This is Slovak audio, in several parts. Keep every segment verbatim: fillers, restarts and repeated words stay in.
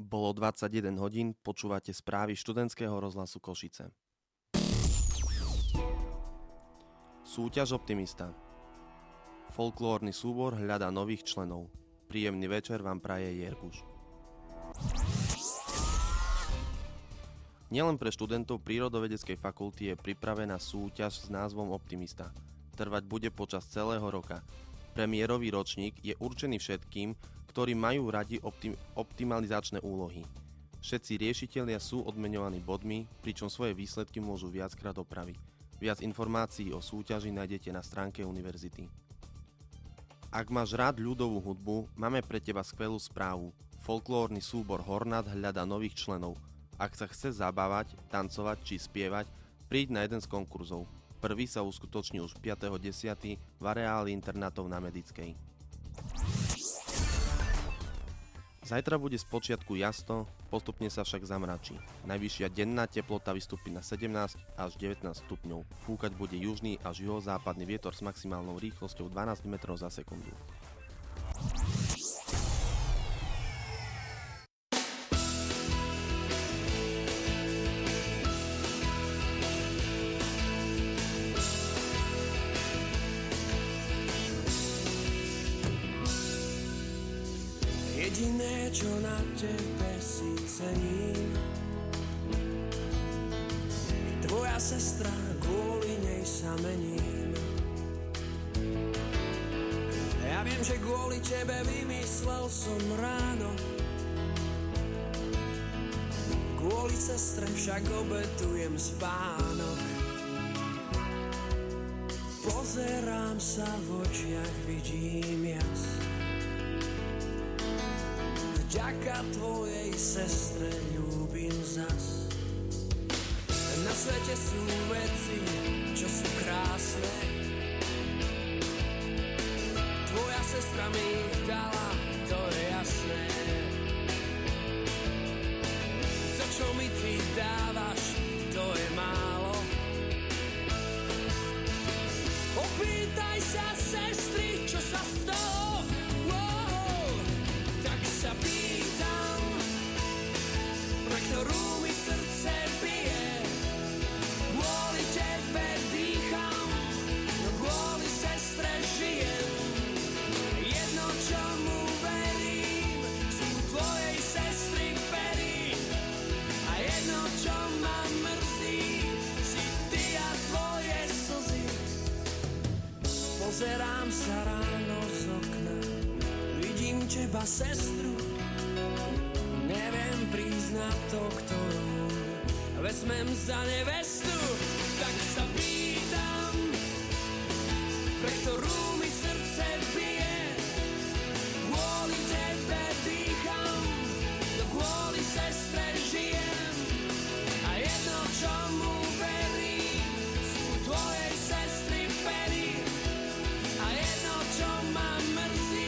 Bolo dvadsaťjeden hodín, počúvate správy študentského rozhlasu Košice. Súťaž Optimista. Folklórny súbor hľadá nových členov. Príjemný večer vám praje Jerguš. Nielen pre študentov prírodovedeckej fakulty je pripravená súťaž s názvom Optimista. Trvať bude počas celého roka. Premiérový ročník je určený všetkým, ktorí majú radi optim- optimalizačné úlohy. Všetci riešitelia sú odmeňovaní bodmi, pričom svoje výsledky môžu viackrát opraviť. Viac informácií o súťaži nájdete na stránke univerzity. Ak máš rád ľudovú hudbu, máme pre teba skvelú správu. Folklórny súbor Hornat hľadá nových členov. Ak sa chce zabávať, tancovať či spievať, príď na jeden z konkurzov. Prvý sa uskutoční už piateho desiateho v areáli internátov na Medickej. Zajtra bude spočiatku jasno, postupne sa však zamračí. Najvyššia denná teplota vystúpi na sedemnásť až devätnásť stupňov. Fúkať bude južný až juhozápadný vietor s maximálnou rýchlosťou dvanásť metrov za sekundu. Jediné, čo na tebe si cením, je tvoja sestra, kvôli nej sa mením. Ja viem, že kvôli tebe vymyslel som ráno, kvôli sestre však obetujem spánok. Pozerám sa v očiach, vidím jas. Vďaka tvojej sestre ľúbim zas. Na svete sú veci, čo sú krásne. Tvoja sestra mi ich dala, to je jasné. To, čo mi ty dávaš, to je málo. Opýtaj sa sestry, čo sa stalo. Sa pýtam, pre ktorú mi srdce bije. Kvôli tebe dýcham, no kvôli sestre žijem. Jedno, čomu verím, sú tvojej sestry pery. A jedno, čo ma mrzí, si ty a tvoje slzy. Pozerám sa ráno z okna, vidím teba, sestru, neviem priznať to, ktorú vezmem za nevestu. Tak sa pýtam, pre ktorú mi srdce bije. Kvôli tebe dýcham, no kvôli sestre žijem. A jedno, čomu verím, sú tvojej sestry pery. A jedno, čo ma mrzí,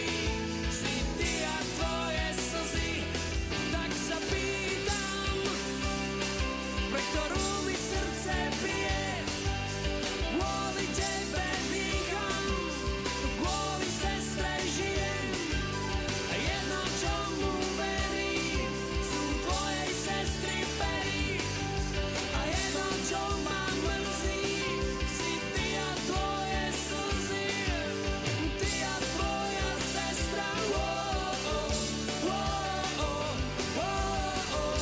ktorú mi srdce bije. Kvôli tebe dýcham, kvôli sestre žijem. A jedno, čomu verím, sú tvojej sestry pery. A jedno, čo ma mrzí, si ty a tvoje slzy. Ty a tvoja sestra. Oh, oh, oh, oh, oh, oh,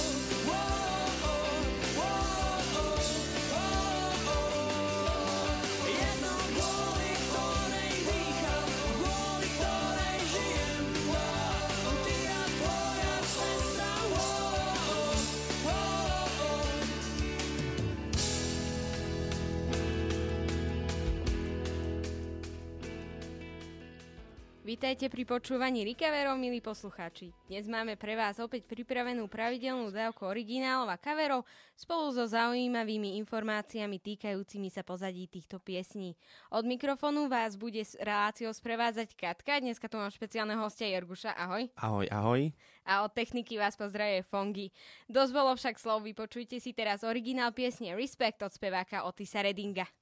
Vítajte pri počúvaní Rikaverov, milí poslucháči. Dnes máme pre vás opäť pripravenú pravidelnú dávku originálov a coverov spolu so zaujímavými informáciami týkajúcimi sa pozadí týchto piesní. Od mikrofónu vás bude s reláciou sprevádzať Katka, dneska tu mám špeciálneho hostia Jerguša, ahoj. Ahoj, ahoj. A od techniky vás pozdravuje Fongy. Dosť bolo však slov, vypočujte si teraz originál piesne Respect od speváka Otisa Reddinga.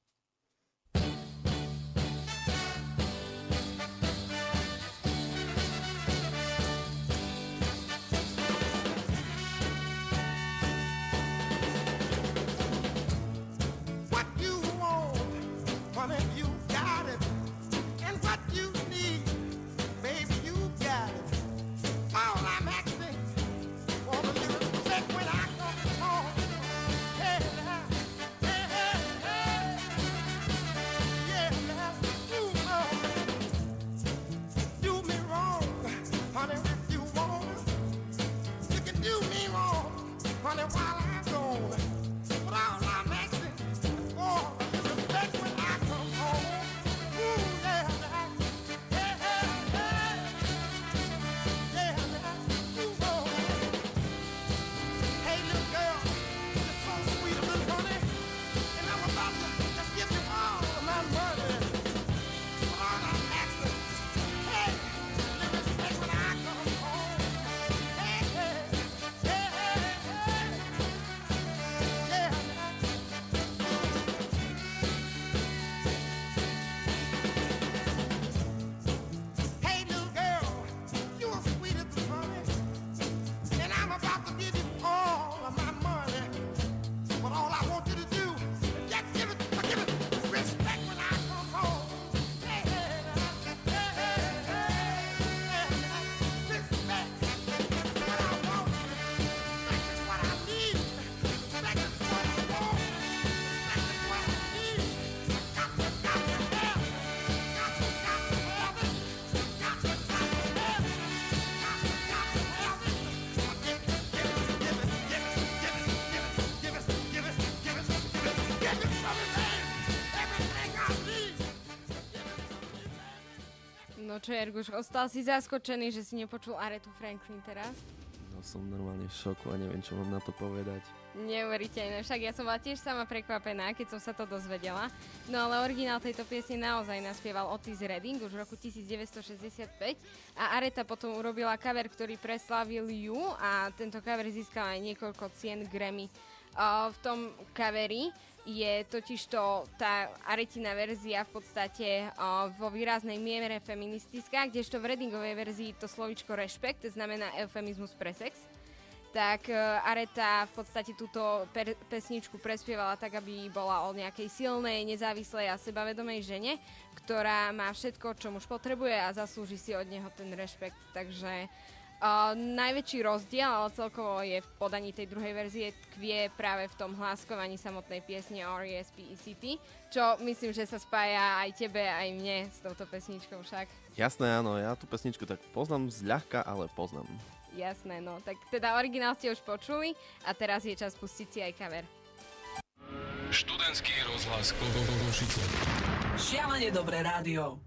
No čo, Erguš, ostal si zaskočený, že si nepočul Aretu Franklin teraz? No som normálne v šoku a neviem, čo mám na to povedať. Neuveriteľné, však ja som bola tiež sama prekvapená, keď som sa to dozvedela. No ale originál tejto piesne naozaj naspieval Otis Redding už v roku devätnásťstošesťdesiatpäť a Areta potom urobila cover, ktorý preslavil ju a tento cover získal aj niekoľko cien Grammy. Uh, v tom coveri je totižto tá Aretina verzia v podstate uh, vo výraznej miere feministická, kdežto v Reddingovej verzii to slovíčko rešpekt znamená eufemizmus pre sex. Tak uh, Areta v podstate túto per- pesničku prespievala tak, aby bola o nejakej silnej, nezávislej a sebavedomej žene, ktorá má všetko, čo muž potrebuje a zaslúži si od neho ten rešpekt. Takže Uh, najväčší rozdiel, ale celkovo je v podaní tej druhej verzie tkvie práve v tom hláskovaní samotnej piesne R E S P E C T, čo myslím, že sa spája aj tebe, aj mne s touto pesničkou však. Jasné, áno, ja tú pesničku tak poznám zľahka, ale poznám. Jasné, no, tak teda originál ste už počuli a teraz je čas pustiť si aj cover. Študentský rozhlas Košice. Šialene dobré rádio.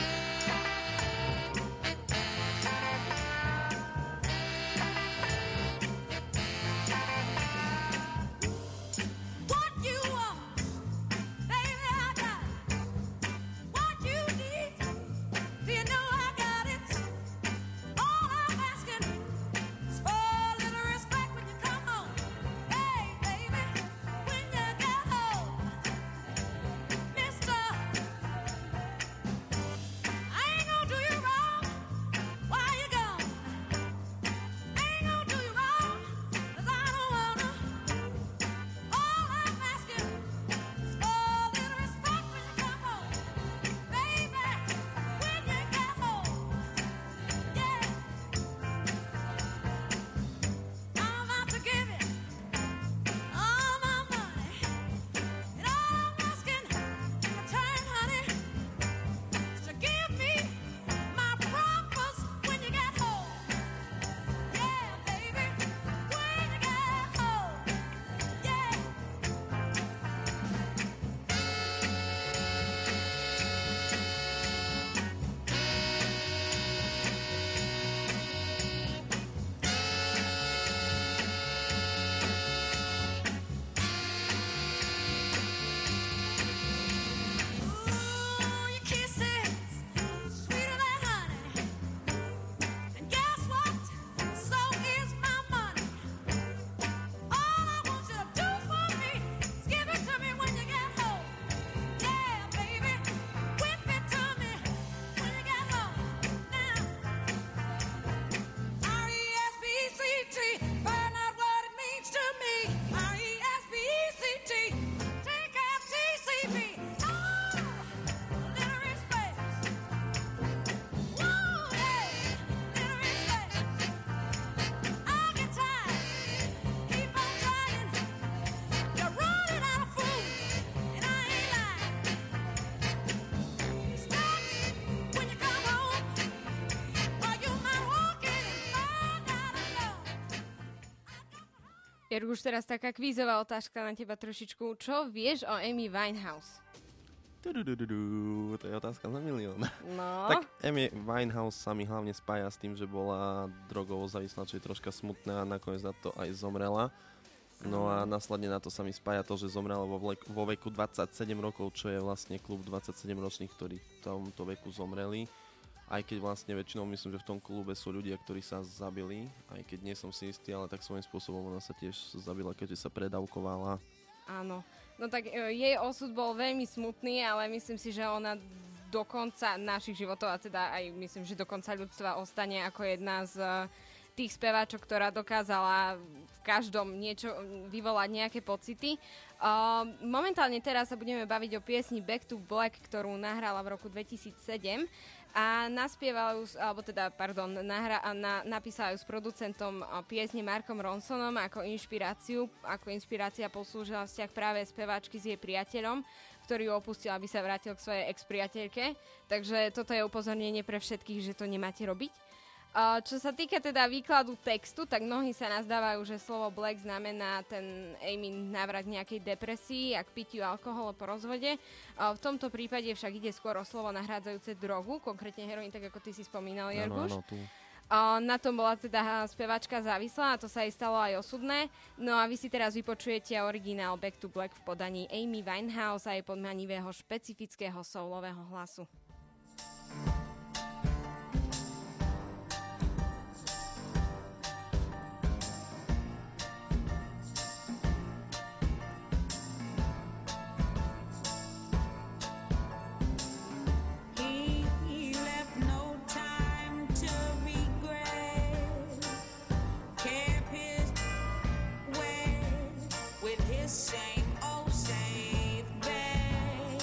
Jerguš, teraz taká kvízová otázka na teba trošičku. Čo vieš o Amy Winehouse? Tududududu, to je otázka za milión. No. Tak Amy Winehouse sa mi hlavne spája s tým, že bola drogovo závislá, čo je troška smutné a nakoniec na to aj zomrela. No a následne na to sa mi spája to, že zomrela vo, vle- vo veku dvadsaťsedem rokov, čo je vlastne klub dvadsaťsedemročných, ktorí v tomto veku zomreli. Aj keď vlastne väčšinou myslím, že v tom klube sú ľudia, ktorí sa zabili, aj keď nie som si istý, ale tak svojím spôsobom ona sa tiež zabila, keďže sa predávkovala. Áno, no tak e, jej osud bol veľmi smutný, ale myslím si, že ona do konca našich životov, a teda aj myslím, že do konca ľudstva ostane ako jedna z e, tých speváčok, ktorá dokázala v každom niečo vyvolať nejaké pocity. E, momentálne teraz sa budeme baviť o piesni Back to Black, ktorú nahrala v roku dvetisícsedem. A naspievala ju, alebo teda, pardon, nahra, na, napísala ju s producentom piesne Markom Ronsonom ako inšpiráciu, ako inšpirácia poslúžila vzťah práve speváčky s jej priateľom, ktorý ju opustil, aby sa vrátil k svojej ex-priateľke. Takže toto je upozornenie pre všetkých, že to nemáte robiť. Uh, čo sa týka teda výkladu textu, tak mnohí sa nazdávajú, že slovo black znamená ten Amy návrat nejakej depresii a k pitiu alkoholu po rozvode. Uh, v tomto prípade však ide skôr o slovo nahrádzajúce drogu, konkrétne heroín, tak ako ty si spomínal, Jerguš. Áno, áno, tu. Uh, na tom bola teda speváčka závislá a to sa jej stalo aj osudné. No a vy si teraz vypočujete originál Back to Black v podaní Amy Winehouse a jej podmanivého špecifického soulového hlasu. Same old safe bed.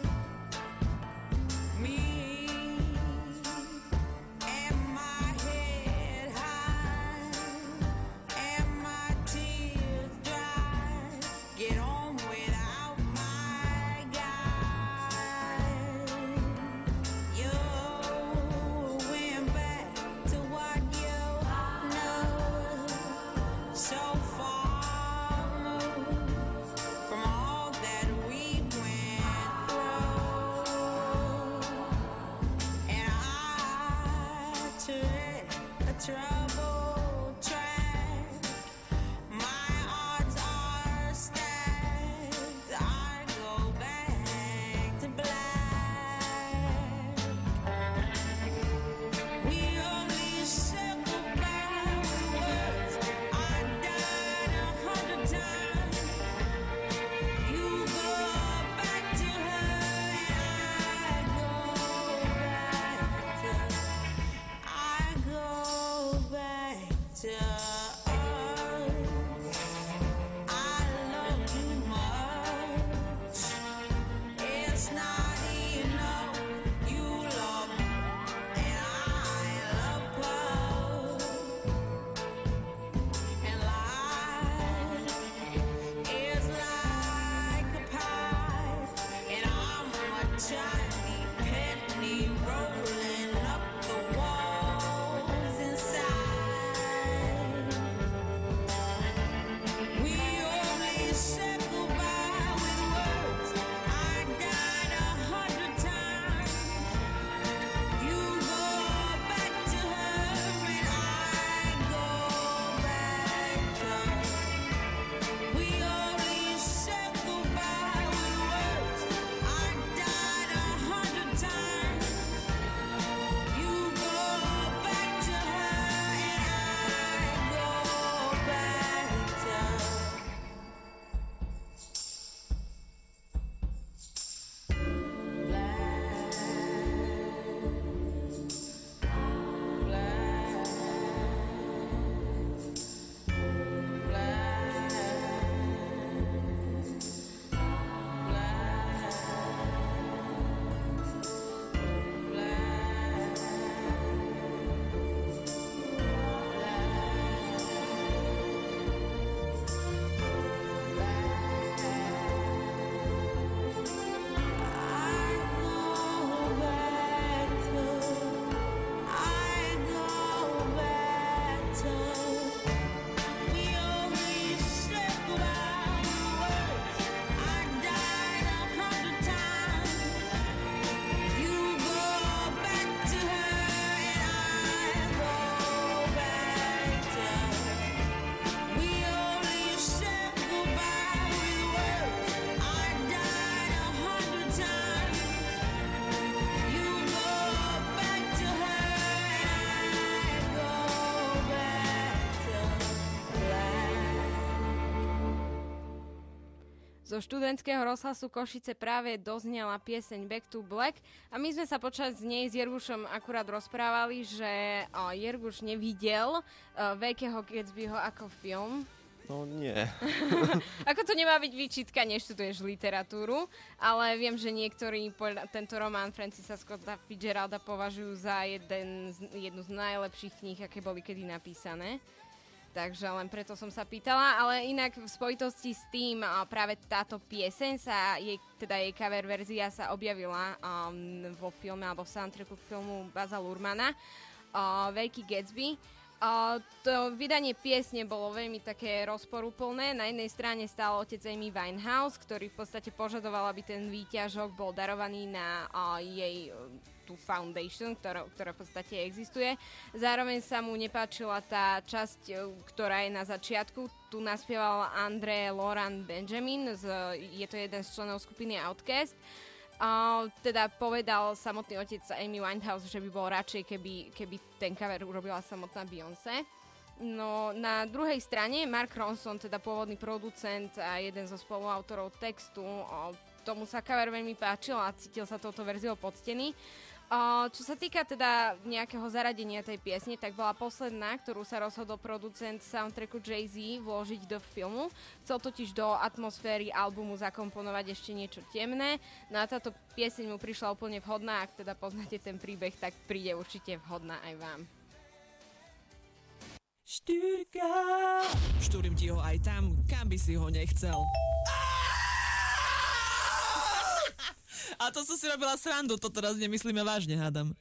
Zo študentského rozhlasu Košice práve doznela pieseň Back to Black a my sme sa počas nej s Jergušom akurát rozprávali, že o, Jerguš nevidel o, Veľkého Gatsbyho ako film. No nie. Ako to nemá byť výčitka, neštuduješ literatúru, ale viem, že niektorí tento román Francisa Scotta Fitzgeralda považujú za jeden z, jednu z najlepších kníh, aké boli kedy napísané. Takže len preto som sa pýtala, ale inak v spojitosti s tým práve táto pieseň sa, jej, teda jej cover verzia sa objavila um, vo filme alebo v soundtracku k filmu Baza Luhrmanna. uh, Veľký Gatsby. Uh, to vydanie piesne bolo veľmi také rozporuplné. Na jednej strane stál otec Amy Winehouse, ktorý v podstate požadoval, aby ten výťažok bol darovaný na uh, jej uh, tú foundation, ktorá, ktorá v podstate existuje. Zároveň sa mu nepáčila tá časť, uh, ktorá je na začiatku. Tu naspieval Andre Laurent Benjamin, z, je to jeden z členov skupiny Outkast. Uh, teda povedal samotný otec Amy Winehouse, že by bol radšej, keby, keby ten cover urobila samotná Beyoncé. No na druhej strane Mark Ronson, teda pôvodný producent a jeden zo spoluautorov textu, uh, tomu sa cover veľmi páčil a cítil sa touto verziou poctený. Uh, čo sa týka teda nejakého zaradenia tej piesne, tak bola posledná, ktorú sa rozhodol producent soundtracku Jay-Z vložiť do filmu. Chcel totiž do atmosféry albumu zakomponovať ešte niečo temné. No a táto pieseň mu prišla úplne vhodná. Ak teda poznáte ten príbeh, tak príde určite vhodná aj vám. Štyrka. Štúrim ti ho aj tam, kam by si ho nechcel. A to som si robila srandu, to teraz nemyslíme vážne, hádam.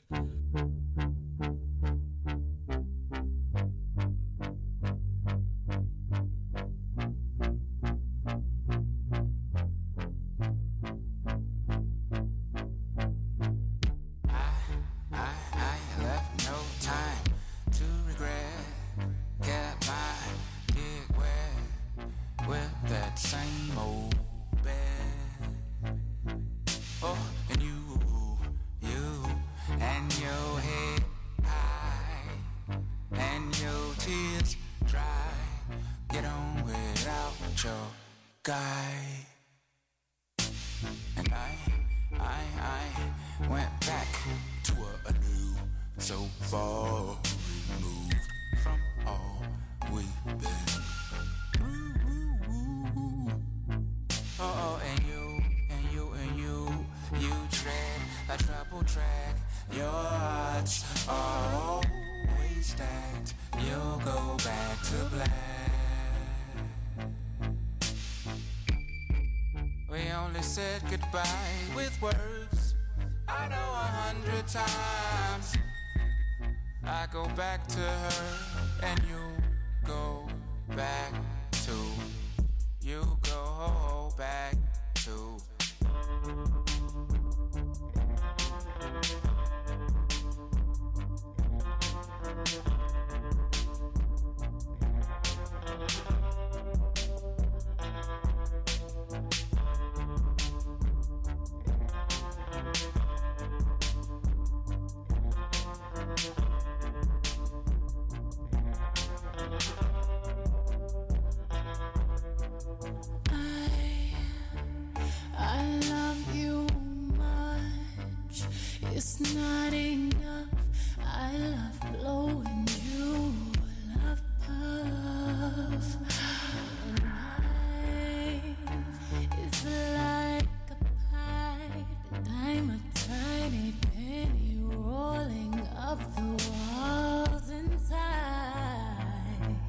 Said goodbye with words I know a hundred times. I go back to her and you go back to you go back to it's not enough. I love blowing you, love puff. And life is like a pipe, and I'm a tiny penny rolling up the walls inside.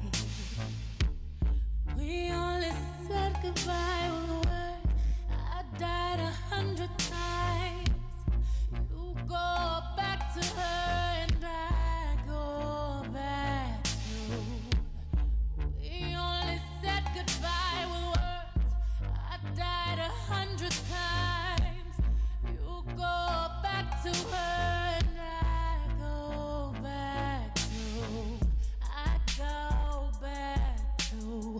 We only said goodbye with words. I died a hundred times. Go back to her and I go back to. We only said goodbye with words. I died a hundred times. You go back to her and I go back to. I go back to.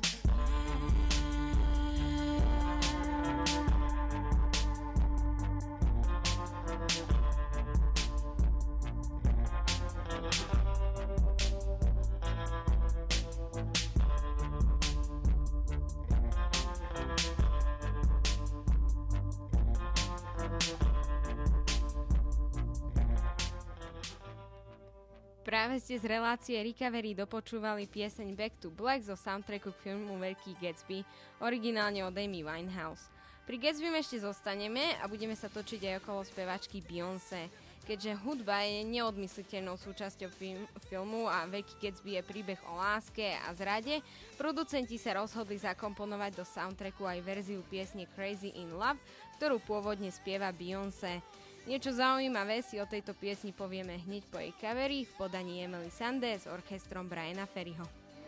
Práve ste z relácie Recovery dopočúvali pieseň Back to Black zo soundtracku k filmu Veľký Gatsby, originálne od Amy Winehouse. Pri Gatsbym ešte zostaneme a budeme sa točiť aj okolo spevačky Beyoncé. Keďže hudba je neodmysliteľnou súčasťou film, filmu a Veľký Gatsby je príbeh o láske a zrade, producenti sa rozhodli zakomponovať do soundtracku aj verziu piesne Crazy in Love, ktorú pôvodne spieva Beyoncé. Niečo zaujímavé si o tejto piesni povieme hneď po jej coveri v podaní Emily Sandé s orchestrom Briana Ferryho.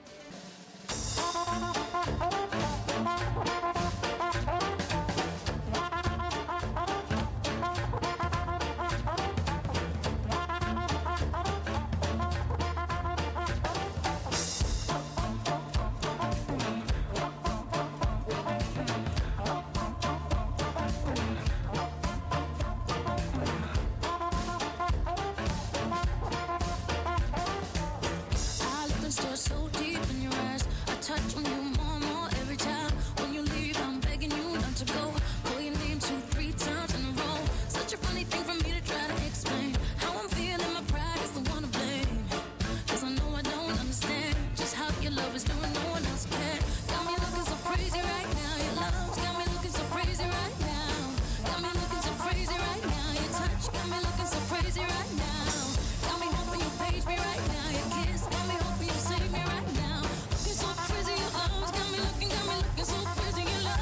So deep in your eyes, I touch on you more and more every time. When you leave, I'm begging you not to go. Call your name two, three times in a row. Such a funny thing for me to try to explain. How I'm feeling, my pride is the one to blame. Cause I know I don't understand just how your love is doing, no one else can. Got me looking so crazy right now. Your love's got me looking so crazy right now. Got me looking so crazy right now. Your touch got me looking so crazy right now. Got me hoping you page me right now. Your kiss got me hoping you save me right now. Looking so crazy, your love's got me looking, got me looking so crazy, your love.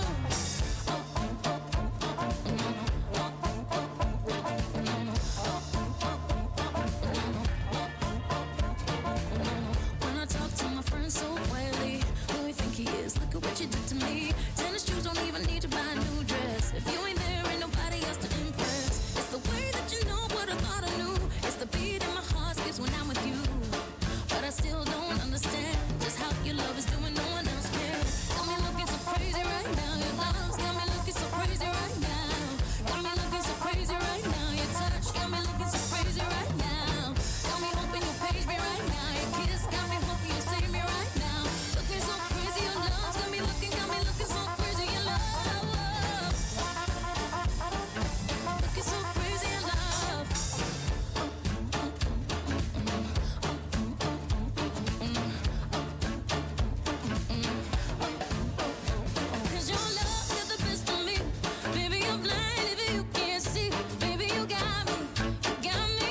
When I talk to my friends so quietly, who you think he is? Look at what you did to me. Tennis shoes don't even need to buy a new dress. If you ain't there, ain't nobody else to impress. It's the way that you know what I thought I knew. It's the beat in my heart skips when I'm with you. But I still don't understand just how your love is doing, no one else can. Got me looking so crazy right now. Your love's got me looking so crazy right now. Got me looking so crazy right now. Your touch got me looking so crazy right now. Got me hoping you page me right now. Your kiss got me hoping you save me right now. Looking so crazy, your love's got me looking, got me looking so crazy, your love. Looking so crazy, your love. Cause your love got the best of me. Baby, you're blind if you can't see. Baby, you got me, you got me,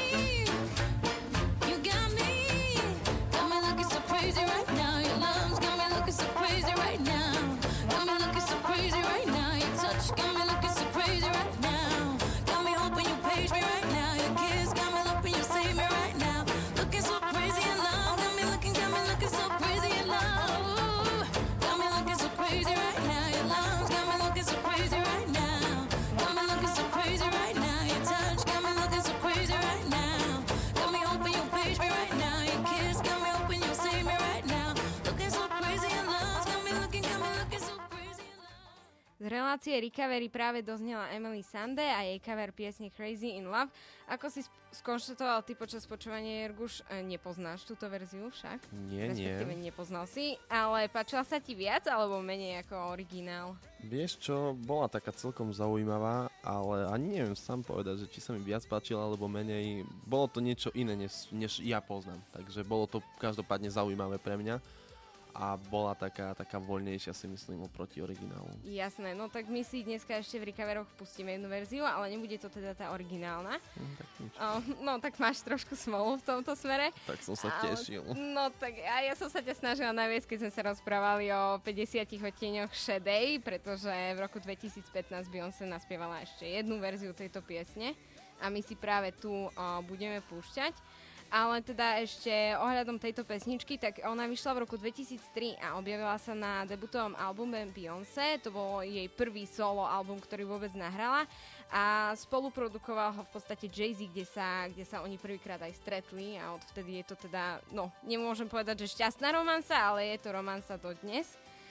you got me. Got me looking so crazy right now. Your love's got me looking so crazy right now. Got me looking so crazy right now. Your touch got me looking so crazy right now. Got me hoping you page me right now. Your kiss got me hoping you save me right now. Looking so crazy in love. Got me looking, got me looking so crazy in love. Got me looking so crazy right now. Your love's got me looking so crazy right now. Got me looking so crazy right now. Your touch got me looking so crazy right now. Got me hoping you page me right now. Your kiss got me hoping you save me right now. Looking so crazy in love. Got me looking, got me looking so crazy in love. Z relácie Recovery práve doznela Emily Sandé a jej cover piesne Crazy in Love. Ako si sp- skonštatoval ty počas počúvania, Jerguš, e, nepoznáš túto verziu však? Nie, nie. Respektíve nepoznal si, ale páčila sa ti viac alebo menej ako originál? Vieš čo, bola taká celkom zaujímavá, ale ani neviem sám povedať, že či sa mi viac páčila alebo menej. Bolo to niečo iné, než, než ja poznám, takže bolo to každopádne zaujímavé pre mňa. A bola taká, taká voľnejšia, si myslím, oproti originálu. Jasné, no tak my si dneska ešte v Recoveroch pustíme jednu verziu, ale nebude to teda tá originálna. Hm, tak nič. O, no tak máš trošku smolu v tomto smere. Tak som sa Ale- tešil. No tak a ja som sa ťa snažila naviesť, keď sme sa rozprávali o päťdesiatich odtieňoch šedej, pretože v roku dvetisícpätnásť Beyoncé naspievala ešte jednu verziu tejto piesne a my si práve tu o, budeme púšťať. Ale teda ešte ohľadom tejto pesničky, tak ona vyšla v roku dvetisíctri a objavila sa na debutovom albume Beyoncé. To bol jej prvý solo album, ktorý vôbec nahrala a spoluprodukoval ho v podstate Jay-Z, kde sa, kde sa oni prvýkrát aj stretli a odvtedy je to teda, no nemôžem povedať, že šťastná romansa, ale je to romansa dodnes.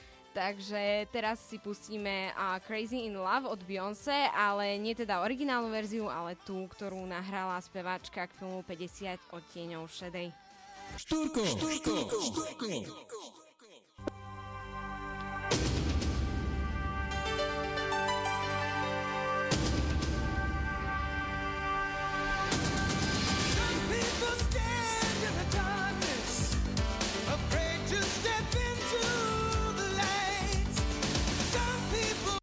Takže teraz si pustíme uh, Crazy in Love od Beyoncé, ale nie teda originálnu verziu, ale tú, ktorú nahrala speváčka k filmu päťdesiat odtieňov šedej. Štúrko, štúrko, štúrko. People stand in the darkness, afraid to step into the light. Some people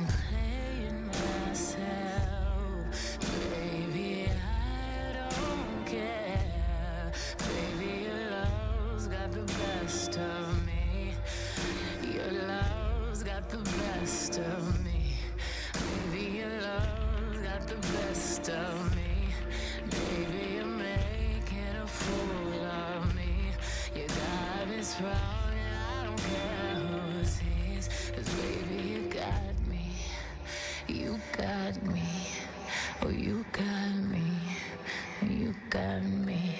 been playing myself. Baby, I don't care. Baby, your love's got the best of me. Your love's got the best of me. Baby, your love's got the best of me. Baby, you're making a fool of me. You got me sprung and I don't care who sees. 'Cause baby, you got me. You got me. Oh, you got me. You got me.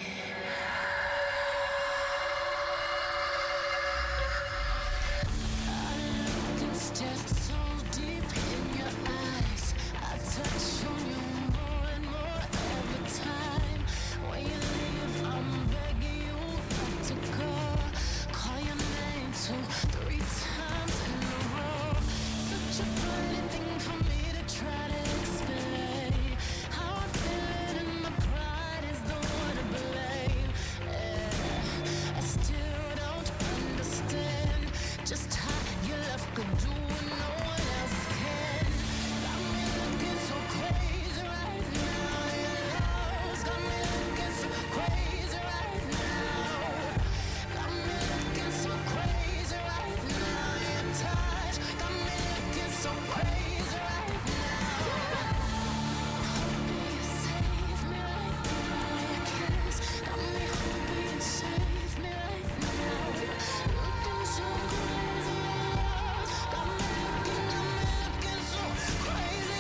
Just so deep in your eyes, I touch on you more and more every time. When you leave, I'm begging you not to go. Call your name two, three times in a row. Such a funny thing for me to try to explain. How I'm feeling and my pride is the one to blame. Yeah, I still don't understand just how your love could do what no one else can. Got me looking so crazy right now. Your love's got me looking so crazy right now. Got me looking so crazy right now. Your touch got me looking so crazy right now. Hope you save me right now. Your kiss got me hoping you save me right now. Looking so crazy. Got me looking, got me looking so crazy.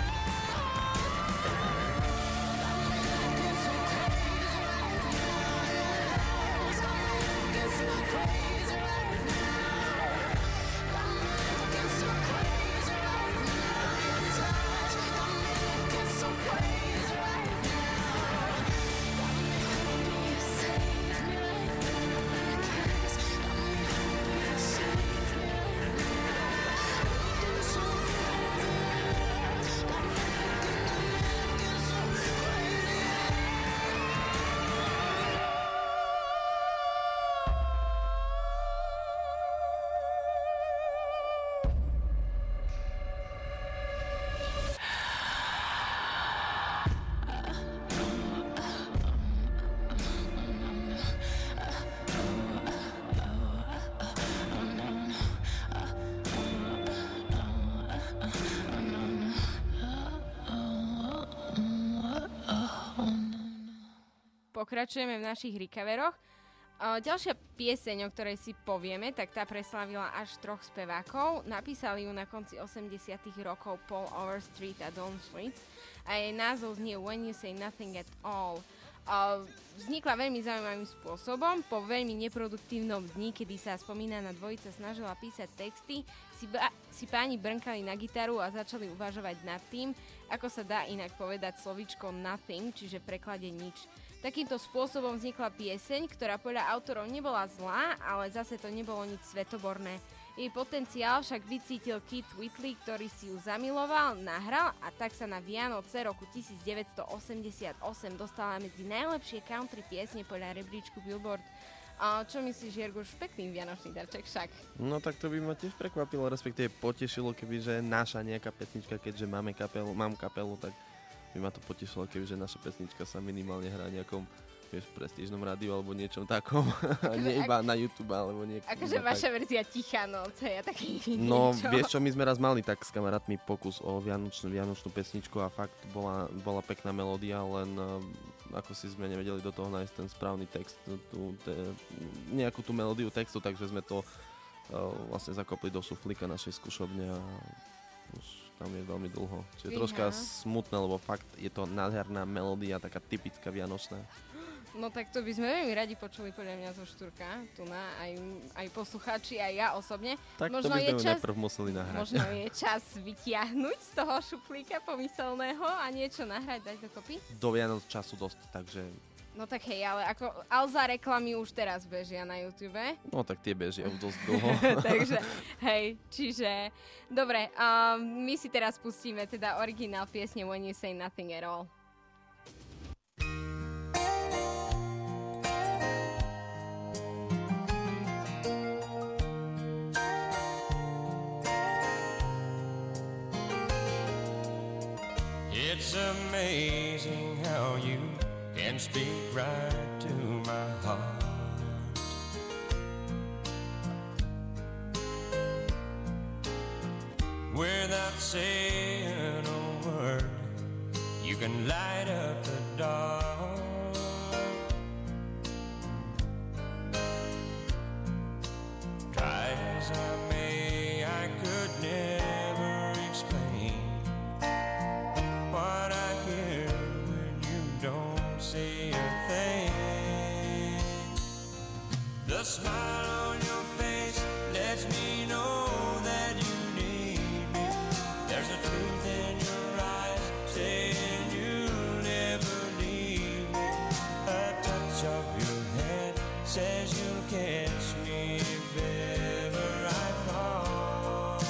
Got me looking so crazy right now. Your love's got me looking so crazy right now. Got me looking so crazy right now. Your touch got me looking so crazy right now. Got me hoping you save me right now. Your kiss got me hoping you save me right now. Looking so crazy. Got me looking, got me looking so crazy. Pokračujeme v našich recoveroch. O, ďalšia pieseň, o ktorej si povieme, tak tá preslavila až troch spevákov. Napísali ju na konci osemdesiatych rokov Paul Overstreet a Don Fritz a jej názov znie When You Say Nothing at All. O, vznikla veľmi zaujímavým spôsobom. Po veľmi neproduktívnom dni, kedy sa spomínaná dvojica snažila písať texty, si, ba- si páni brnkali na gitaru a začali uvažovať nad tým, ako sa dá inak povedať slovíčko nothing, čiže v preklade nič. Takýmto spôsobom vznikla pieseň, ktorá podľa autorov nebola zlá, ale zase to nebolo nič svetoborné. Jej potenciál však vycítil Keith Whitley, ktorý si ju zamiloval, nahral a tak sa na Vianoce roku devätnásťstoosemdesiatosem dostala medzi najlepšie country piesne podľa rebríčku Billboard. A čo myslíš, Jerguš, pekný vianočný darček však? No tak to by ma tiež prekvapilo, respektíve potešilo, kebyže naša nejaká pesnička, keďže máme kapelu, mám kapelu, tak by ma to potešilo, kebyže naša pesnička sa minimálne hrá nejakom, vieš, v prestížnom rádiu alebo niečom takom. A nie iba na YouTube alebo niekde. Akože vaša tak... verzia Tichá noc, hej, a taký No, niečo. vieš čo, my sme raz mali tak s kamarátmi pokus o vianočnú, vianočnú pesničku a fakt bola, bola pekná melódia, len uh, ako si sme nevedeli do toho nájsť ten správny text, tú, te, nejakú tú melódiu textu, takže sme to uh, vlastne zakopli do suflíka našej skúšobne a už tam je veľmi dlho. Čiže Fíha. troška smutné, lebo fakt je to nádherná melódia, taká typická vianočná. No tak to by sme veľmi radi počuli podľa mňa zo Štúrka, tu na aj, aj poslucháči, aj ja osobne. Tak možno to by je sme čas, najprv museli nahrať. Možno je čas vytiahnuť z toho šuplíka pomyselného a niečo nahrať, dať dokopy. Do Vianoc času dosť, takže... No tak hej, ale ako Alza reklamy už teraz bežia na YouTube. No tak tie bežia už dosť dlho. Takže hej, čiže... Dobre, um, my si teraz pustíme teda originál piesne When You Say Nothing at All. It's amazing how you can speak right to my heart. Without saying a word, you can light up the dark. Try as I may, I could never explain what I hear when you don't say a thing. The smile on your face lets me know that you need me. There's a truth in your eyes saying you'll never leave me. A touch of your hand says you'll catch me if ever I fall.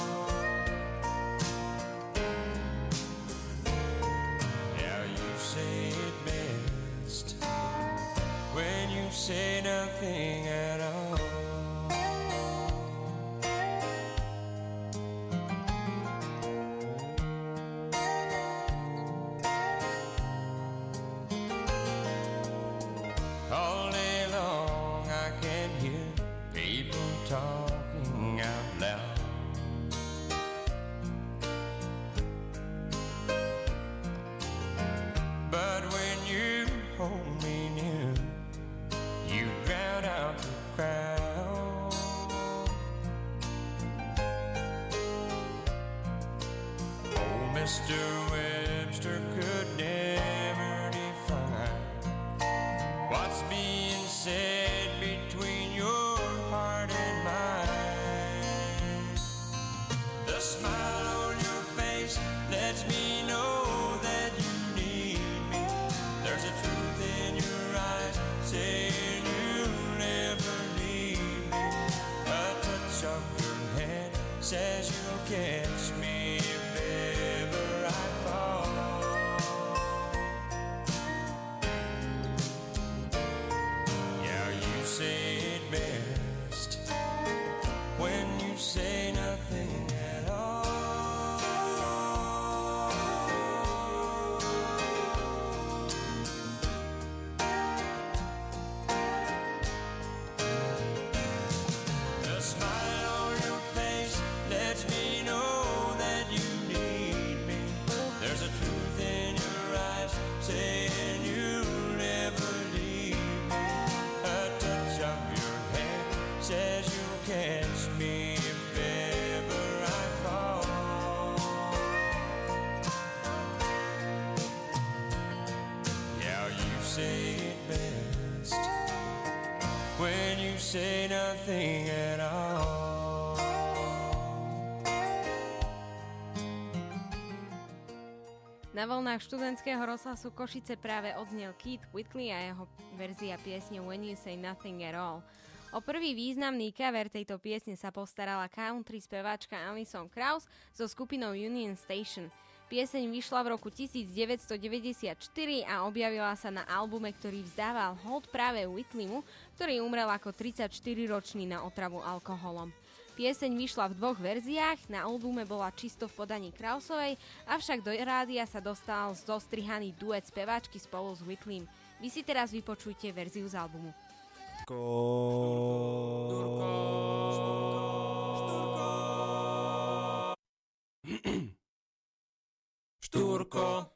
Now you say it best when you say nothing at all. All day long I can hear people talking out loud. But when you hold me near, you drown out the crowd. Oh, Mister Webster could never define what's being said between your heart and mine. The smile on your face lets me know that you need me. There's a truth in your eyes saying you'll never leave me. A touch of your hand says you'll catch me if ever I fall. Yeah, you say it best when you say nothing at all. The smile on your face lets me know that you need me. There's a truth in your eyes saying you'll never leave me. A touch of your hand says you'll catch me if ever I fall. Yeah, you say it best when you say nothing at all. Na vlnách študentského rozhlasu Košice práve odznel Keith Whitley a jeho verzia piesne When You Say Nothing at All. O prvý významný cover tejto piesne sa postarala country speváčka Alison Krauss so skupinou Union Station. Pieseň vyšla v roku devätnásťstodeväťdesiatštyri a objavila sa na albume, ktorý vzdával hold práve Whitleymu, ktorý umrel ako tridsaťštyriročný na otravu alkoholom. Pieseň vyšla v dvoch verziách, na albume bola čisto v podaní Kraussovej, avšak do rádia sa dostal zostrihaný duet speváčky spolu s Whitleym. Vy si teraz vypočujte verziu z albumu. Štúrko.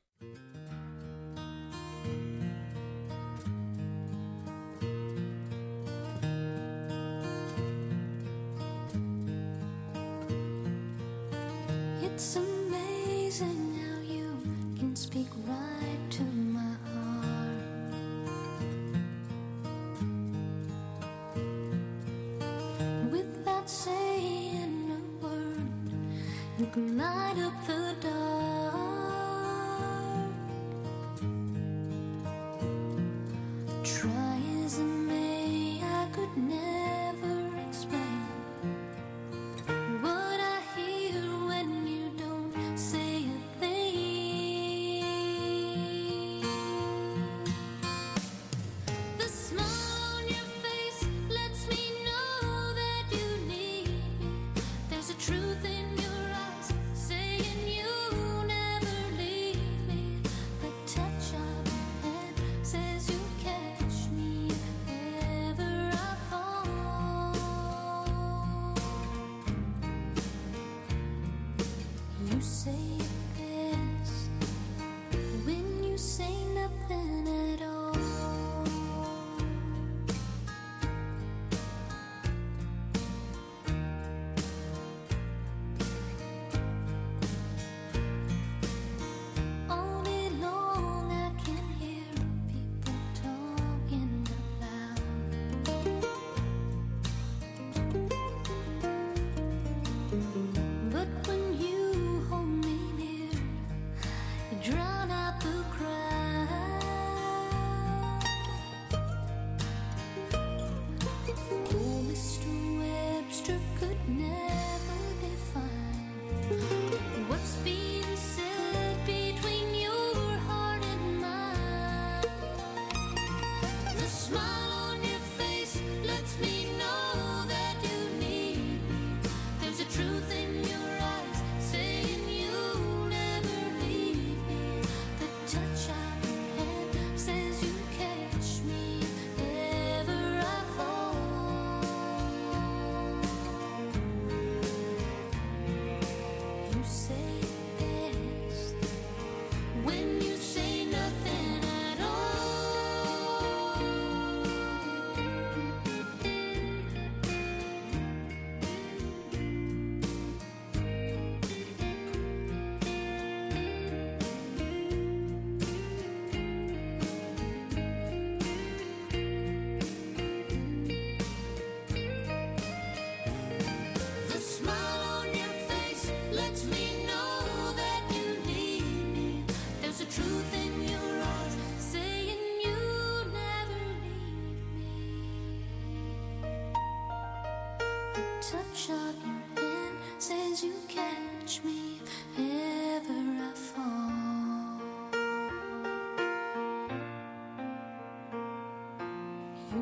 It's amazing how you can speak right to my heart. Without saying a word, you can light up the dark. Try as I may, I could never explain what I hear when you don't say a thing. The smile on your face lets me know that you need me. There's a truth in your eyes saying you'll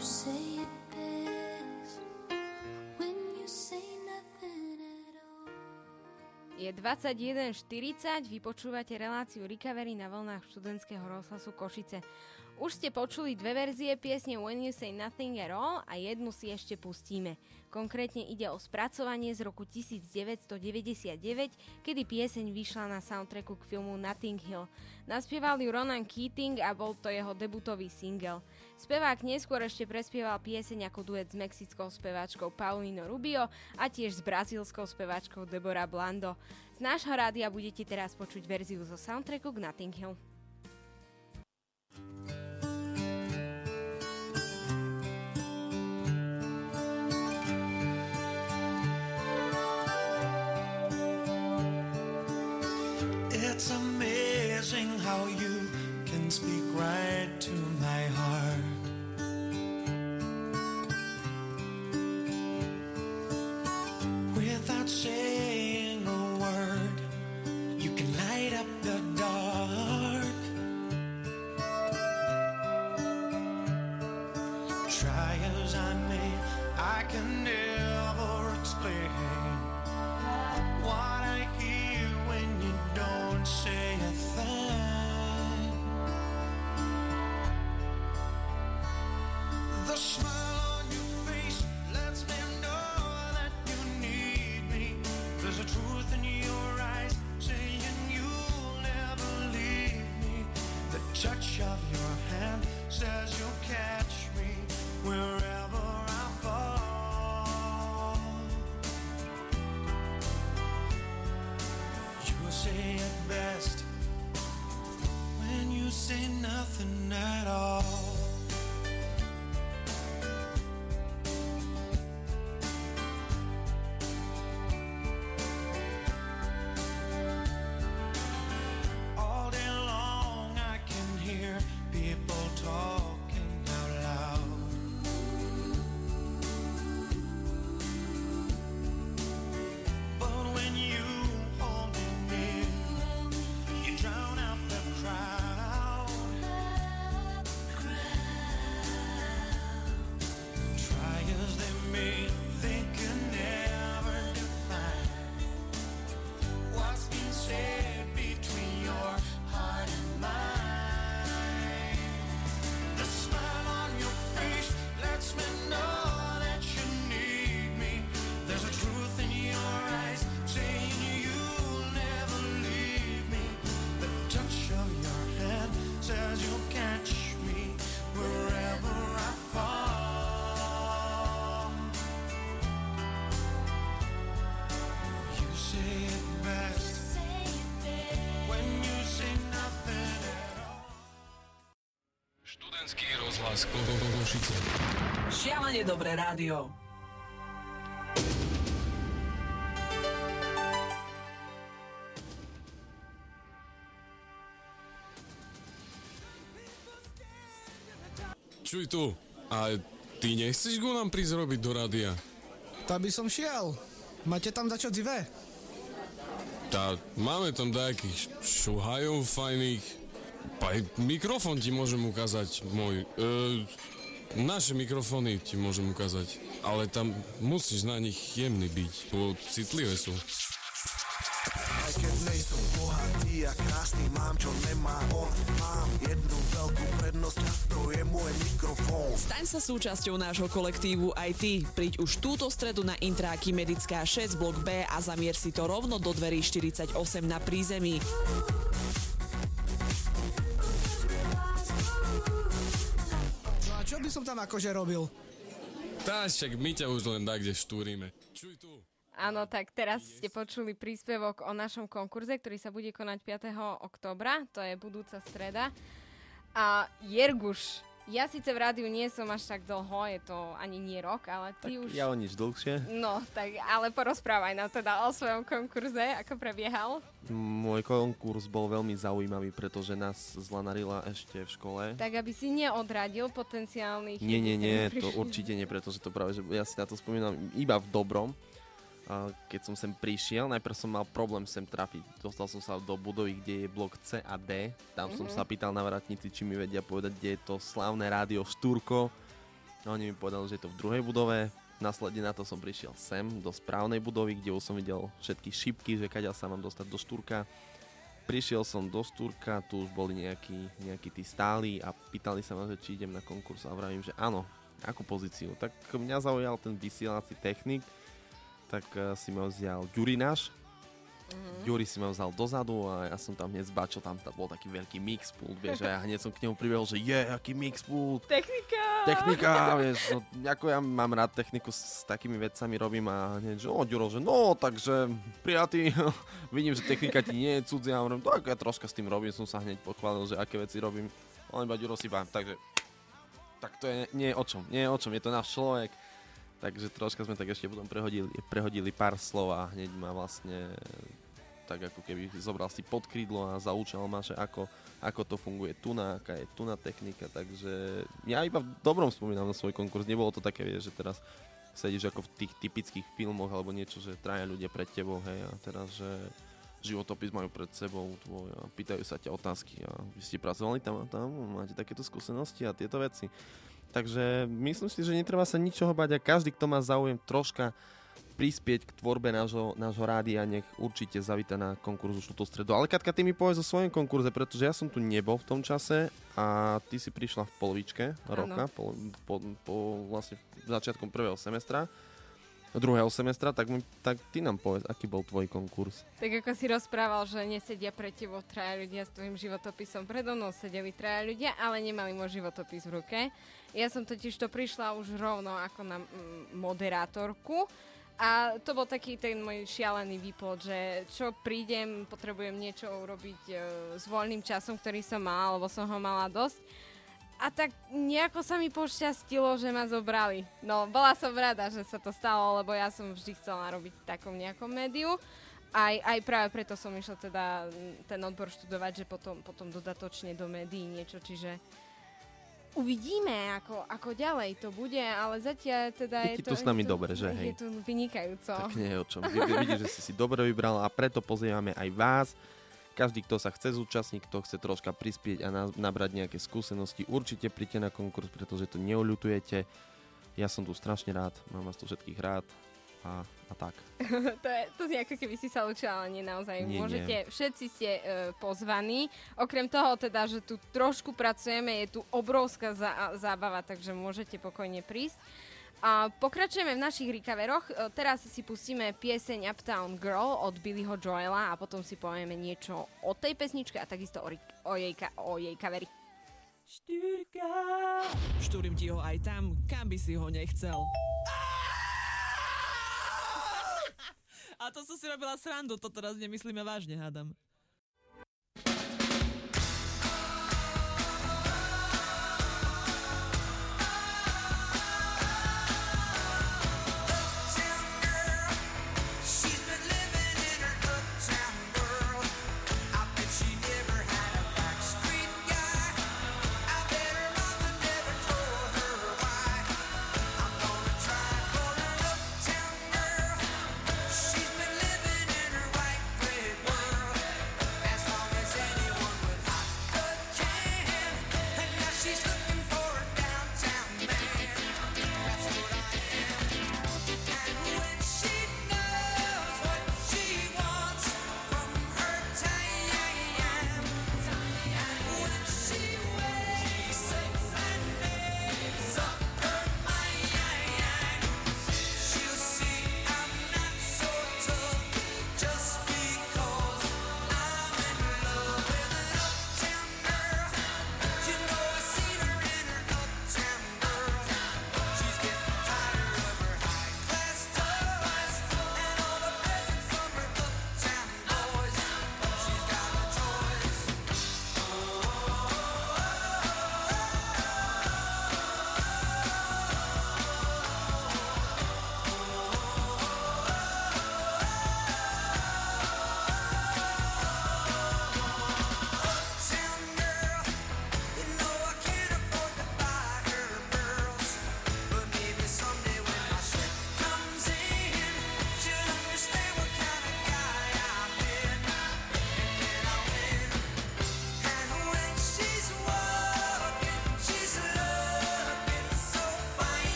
say it best when you say nothing at all. Je dvadsaťjeden štyridsať, vypočúvate reláciu Recovery na vlnách študentského rozhlasu Košice. Už ste počuli dve verzie piesne When You Say Nothing at All a jednu si ešte pustíme. Konkrétne ide o spracovanie z roku devätnásťstodeväťdesiatdeväť, kedy pieseň vyšla na soundtracku k filmu Notting Hill. Naspieval ju Ronan Keating a bol to jeho debutový single. Spevák neskôr ešte prespieval pieseň ako duet s mexickou speváčkou Paulino Rubio a tiež s brazílskou speváčkou Deborah Blando. Z nášho rádia budete teraz počuť verziu zo soundtracku k Notting Hill. It's amazing how you can speak right to my heart. Without saying a word, you can light up the dark. Try as I may, I can never explain what I hear when you don't say a thing. The smile on your face lets me know that you need me. There's a truth in your eyes saying you'll never leave me. The touch of your hand says you'll catch me wherever I fall. You say it best when you say nothing at all. All day long I can hear people talking out loud. But when you hold me near, you drown out the crowd. Try as they may, they can never define what's been said between your heart and mine. The smile on your face lets me know that you need me. There's a truth in your eyes saying you'll never leave me. The touch of your hand says you'll catch me wherever I fall. You say it best when you say nothing at all. Študentský rozhlas Košice. Šialene dobré rádio. Čuj tu, a ty nechceš go nám prísť robiť do rádia? Tá by som šiel. Máte tam dačo dzivé? Tá, máme tam nejakých šuhajov fajných. Pa aj mikrofón ti môžem ukázať, môj. E, naše mikrofóny ti môžem ukázať. Ale tam musíš na nich jemný byť, bo citlivé sú. Aj keď nejsem bohatý a krásny, mám čo nemá on. Mám jednu veľkú prednosť a to je môj mikrofón. Staň sa súčasťou nášho kolektívu aj ty. Príď už túto stredu na Intráky Medická šesť blok B a zamier si to rovno do dverí štyridsaťosem na prízemí. No a čo by som tam akože robil? Tá, však my ťa už len tak, kde štúrime. Čuj tu. Áno, tak teraz ste počuli príspevok o našom konkurze, ktorý sa bude konať piateho októbra, to je budúca streda. A Jerguš, ja síce v rádiu nie som až tak dlho, je to ani nie rok, ale ty Tak už... ja o nič dlhšie. No, tak ale porozprávaj nám teda o svojom konkurze, ako prebiehal. Môj konkurs bol veľmi zaujímavý, pretože nás zlanarila ešte v škole. Tak, aby si neodradil potenciálnych... Nie, nie, nie, ktorí to prišli. určite nie, pretože to práve, že ja si na to spomínam iba v dobrom. A keď som sem prišiel, najprv som mal problém sem trafiť. Dostal som sa do budovy, kde je blok C a D. Tam som Mhm. sa pýtal na vratnici, či mi vedia povedať, kde je to slávne rádio Štúrko. Oni mi povedali, že je to v druhej budove. Následne na to som prišiel sem, do správnej budovy, kde už som videl všetky šipky, že kaďa sa mám dostať do štúrka. Prišiel som do štúrka, tu už boli nejakí, nejakí tí stáli a pýtali sa ma, že či idem na konkurs a vravím, že áno, akú pozíciu. Tak mňa zaujal ten vysielací technik, tak si ma vzal Ďurináš. Mm-hmm. Ďuri si ma vzal dozadu a ja som tam hneď zbačil, tam, tam bol taký veľký mixpult, vieš, a ja hneď som k nemu pribehol, že je, aký mixpult. Technika! Technika, vieš, no, ako ja mám rád techniku, s takými vecami robím a hneď, že o, Ďuro, že no, takže prijatý, vidím, že technika ti nie je cudzia, a hovorím, tak ja troška s tým robím, som sa hneď pochválil, že aké veci robím, ale iba Ďuro si vám, takže, tak to je, nie je o čom, nie je o čom, je to náš človek. Takže troška sme tak ešte potom prehodili, prehodili pár slov a hneď ma vlastne tak ako keby zobral si pod krídlo a zaučal ma, že ako, ako to funguje tuná, aká je tuná technika, takže ja iba v dobrom spomínam na svoj konkurs, nebolo to také, vieš, že teraz sedíš ako v tých typických filmoch alebo niečo, že traja ľudia pred tebou, hej, a teraz, že životopis majú pred sebou tvoj a pýtajú sa ťa otázky a vy ste pracovali tam a tam, máte takéto skúsenosti a tieto veci. Takže myslím si, že netreba sa ničoho bať a každý, kto má záujem troška prispieť k tvorbe nášho, nášho rádia, nech určite zavíta na konkurs už túto stredu. Ale Katka, ty mi povedz o svojom konkurze, pretože ja som tu nebol v tom čase a ty si prišla v polovičke roka, po, po, po vlastne začiatkom prvého semestra, druhého semestra, tak, mi, tak ty nám povedz, aký bol tvoj konkurs. Tak ako si rozprával, že nesedia pred tebou traja ľudia s tvojím životopisom, predo mnou sedeli traja ľudia, ale nemali môj životopis v ruke. Ja som totiž to prišla už rovno ako na mm, moderátorku a to bol taký ten môj šialený výplod, že čo prídem, potrebujem niečo urobiť e, s voľným časom, ktorý som mala, lebo som ho mala dosť. A tak nejako sa mi pošťastilo, že ma zobrali. No, bola som rada, že sa to stalo, lebo ja som vždy chcela robiť v takom nejakom médiu. Aj, aj práve preto som išla teda ten odbor študovať, že potom, potom dodatočne do médií niečo, čiže uvidíme, ako, ako ďalej to bude, ale zatiaľ teda je, je to... to s nami to, dobre, že hej? Je to vynikajúco. Tak nie je o čom. Vidíš, že si si dobre vybrala a preto pozývame aj vás. Každý, kto sa chce zúčastniť, kto chce troška prispieť a nabrať nejaké skúsenosti, určite príďte na konkurs, pretože to neoľutujete. Ja som tu strašne rád, mám vás tu všetkých rád a, a tak. to, je, to je ako keby si sa učila, ale nie naozaj. Nie, Môžete, nie. Všetci ste e, pozvaní. Okrem toho teda, že tu trošku pracujeme, je tu obrovská zá, zábava, takže môžete pokojne prísť. A pokračujeme v našich recoveroch. Teraz si pustíme pieseň Uptown Girl od Billyho Joela a potom si povieme niečo o tej pesničke a takisto o, o, jej, o jej coveri. Štúrka. Štúrim ti ho aj tam, kam by si ho nechcel. A to som si robila srandu, to teraz nemyslíme vážne, hádam. She's been living in her white bread world.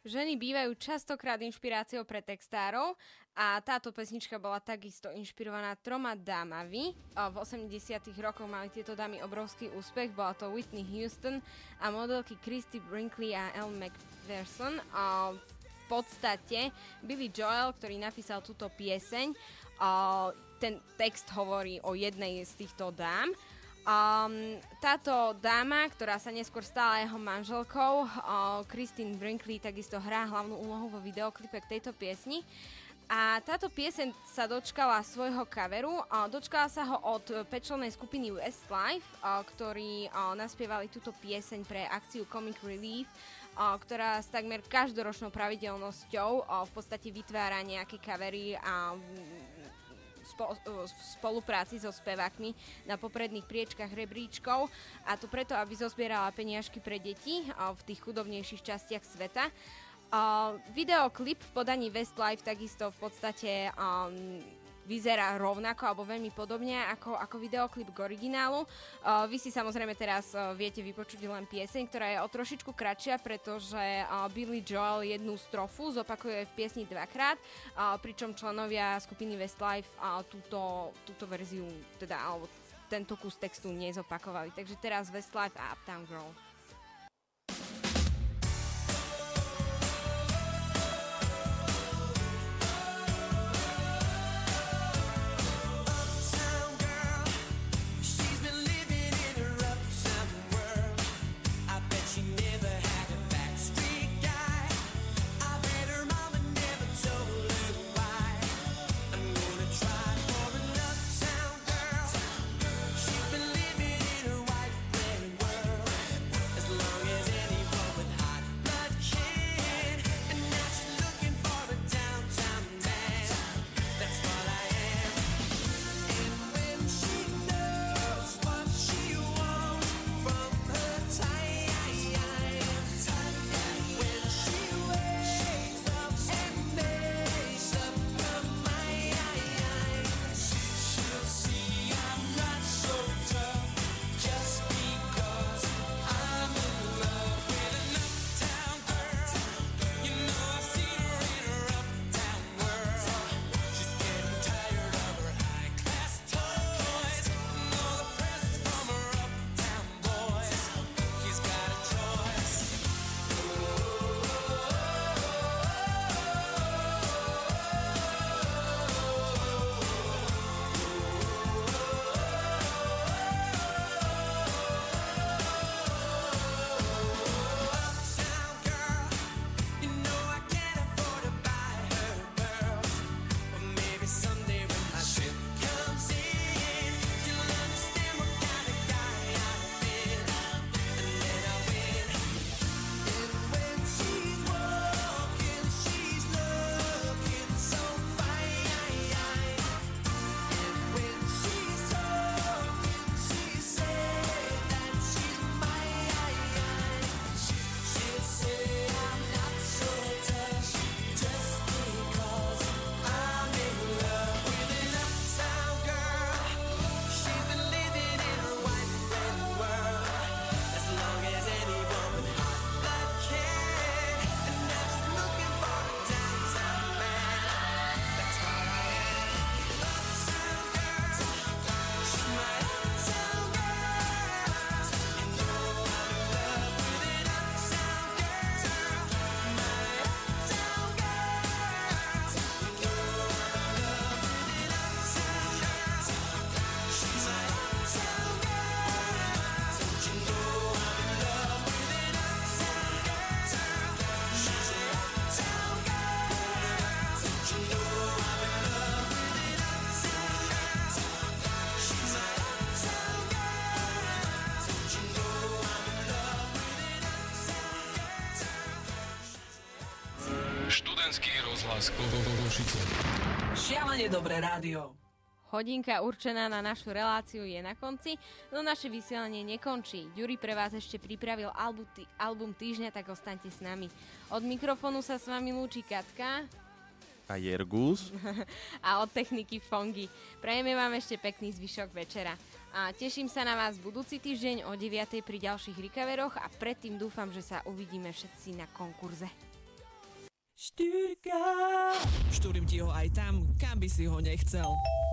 Ženy bývajú častokrát inšpiráciou pre textárov a táto pesnička bola takisto inšpirovaná troma dámami. V osemdesiatych rokoch mali tieto dámy obrovský úspech, bola to Whitney Houston a modelky Christy Brinkley a Elle Macpherson. V podstate Billy Joel, ktorý napísal túto pieseň, ten text hovorí o jednej z týchto dám. Um, táto dáma, ktorá sa neskôr stala jeho manželkou, uh, Christine Brinkley, takisto hrá hlavnú úlohu vo videoklipe k tejto piesni. A táto pieseň sa dočkala svojho coveru, uh, dočkala sa ho od pečlenej skupiny Westlife, uh, ktorí uh, naspievali túto pieseň pre akciu Comic Relief, uh, ktorá s takmer každoročnou pravidelnosťou uh, v podstate vytvára nejaké covery a v spolupráci so spevákmi na popredných priečkách rebríčkov, a to preto, aby zozbierala peniažky pre deti v tých chudobnejších častiach sveta. Videoklip v podaní Westlife takisto v podstate um, vyzerá rovnako alebo veľmi podobne ako, ako videoklip k originálu. Uh, vy si samozrejme teraz uh, viete vypočuť len pieseň, ktorá je o trošičku kratšia, pretože uh, Billy Joel jednu strofu zopakuje v piesni dvakrát, uh, pričom členovia skupiny Westlife uh, túto, túto verziu, teda alebo tento kus textu nezopakovali. Takže teraz Westlife a Uptown Girl. Šialene dobré rádio. Hodinka určená na našu reláciu je na konci, no naše vysielanie nekončí. Ďuri pre vás ešte pripravil album, tý, album týždňa, tak ostaňte s nami. Od mikrofónu sa s vami lúči Katka a Jergus a od techniky Fongy. Prajeme vám ešte pekný zvyšok večera. A teším sa na vás budúci týždeň o deviatej pri ďalších Rikaveroch a predtým dúfam, že sa uvidíme všetci na konkurze. Štúrka. Štúrim ti ho aj tam, kam by si ho nechcel.